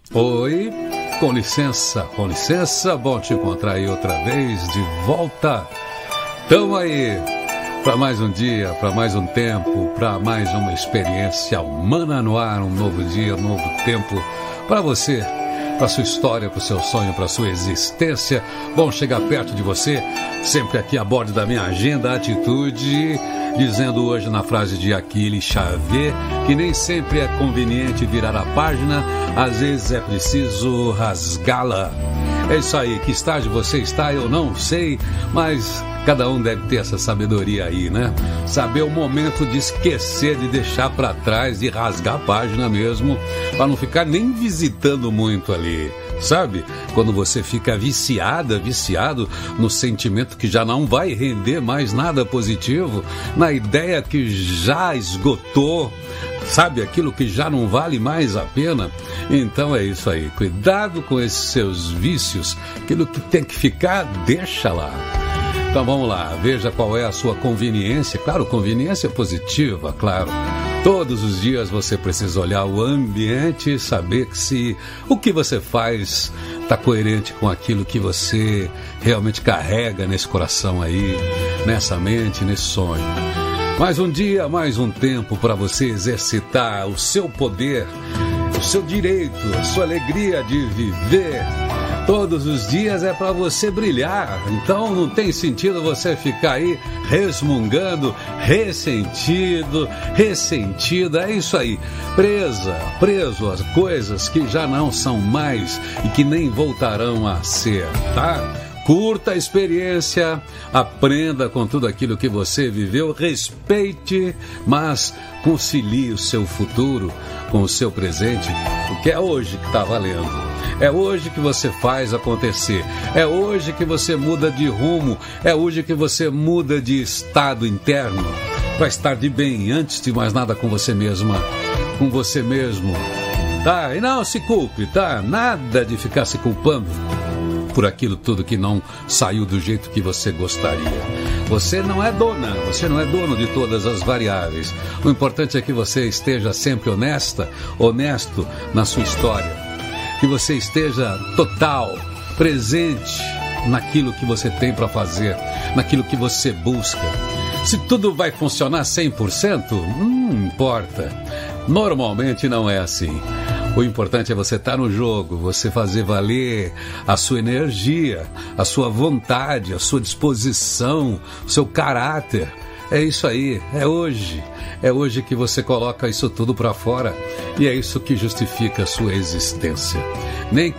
Oi, com licença, bom te encontrar aí outra vez, de volta. Tamo aí para mais um dia, para mais um tempo, para mais uma experiência humana no ar, um novo dia, um novo tempo para você, para sua história, para o seu sonho, para sua existência. Bom chegar perto de você, sempre aqui a bordo da minha agenda, atitude, dizendo hoje na frase de Achille Xavier que nem sempre é conveniente virar a página, às vezes é preciso rasgá-la. É isso aí, que estágio você está, eu não sei, mas cada um deve ter essa sabedoria aí, né? Saber o momento de esquecer, de deixar para trás, de rasgar a página mesmo, para não ficar nem visitando muito ali. Sabe? Quando você fica viciado no sentimento que já não vai render mais nada positivo, na ideia que já esgotou, sabe? Aquilo que já não vale mais a pena. Então é isso aí. Cuidado com esses seus vícios. Aquilo que tem que ficar, deixa lá. Então vamos lá, veja qual é a sua conveniência. Claro, conveniência positiva, claro. Todos os dias você precisa olhar o ambiente e saber que se o que você faz está coerente com aquilo que você realmente carrega nesse coração aí, nessa mente, nesse sonho. Mais um dia, mais um tempo para você exercitar o seu poder, o seu direito, a sua alegria de viver. Todos os dias é para você brilhar, então não tem sentido você ficar aí resmungando, ressentida, é isso aí, preso às coisas que já não são mais e que nem voltarão a ser, tá? Curta a experiência, aprenda com tudo aquilo que você viveu, respeite, mas concilie o seu futuro com o seu presente, porque é hoje que está valendo. É hoje que você faz acontecer, é hoje que você muda de rumo, é hoje que você muda de estado interno para estar de bem, antes de mais nada com você mesma, com você mesmo, tá? E não se culpe, tá? Nada de ficar se culpando por aquilo tudo que não saiu do jeito que você gostaria. Você não é dono de todas as variáveis. O importante é que você esteja sempre honesto na sua história. Que você esteja total, presente naquilo que você tem para fazer, naquilo que você busca. Se tudo vai funcionar 100%, não importa. Normalmente não é assim. O importante é você estar no jogo, você fazer valer a sua energia, a sua vontade, a sua disposição, o seu caráter. É isso aí, é hoje que você coloca isso tudo para fora e é isso que justifica a sua existência. Nem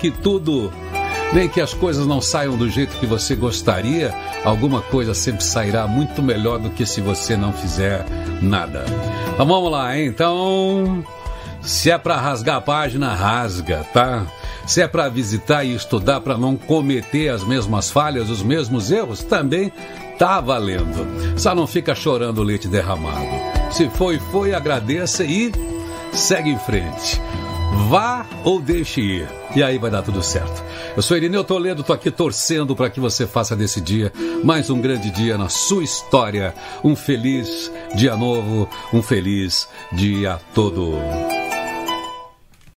que as coisas não saiam do jeito que você gostaria, alguma coisa sempre sairá muito melhor do que se você não fizer nada. Então vamos lá, hein? Então, se é para rasgar a página, rasga, tá? Se é para visitar e estudar para não cometer as mesmas falhas, os mesmos erros, também tá valendo. Só não fica chorando o leite derramado. Se foi, agradeça e segue em frente. Vá ou deixe ir. E aí vai dar tudo certo. Eu sou Irineu Toledo, tô aqui torcendo para que você faça desse dia mais um grande dia na sua história. Um feliz dia novo, um feliz dia todo.